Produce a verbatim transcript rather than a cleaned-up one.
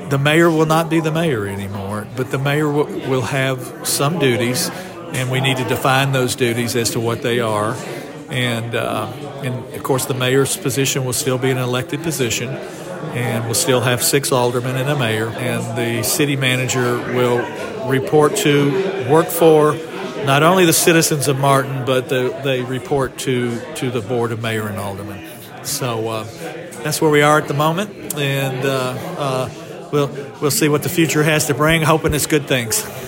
the mayor will not be the mayor anymore, but the mayor w- will have some duties, and we need to define those duties as to what they are. And, uh, and of course, the mayor's position will still be an elected position, and we'll still have six aldermen and a mayor. And the city manager will report to, work for, not only the citizens of Martin, but the, they report to, to the board of mayor and aldermen. So uh, that's where we are at the moment, and uh, uh, we'll we'll see what the future has to bring, hoping it's good things.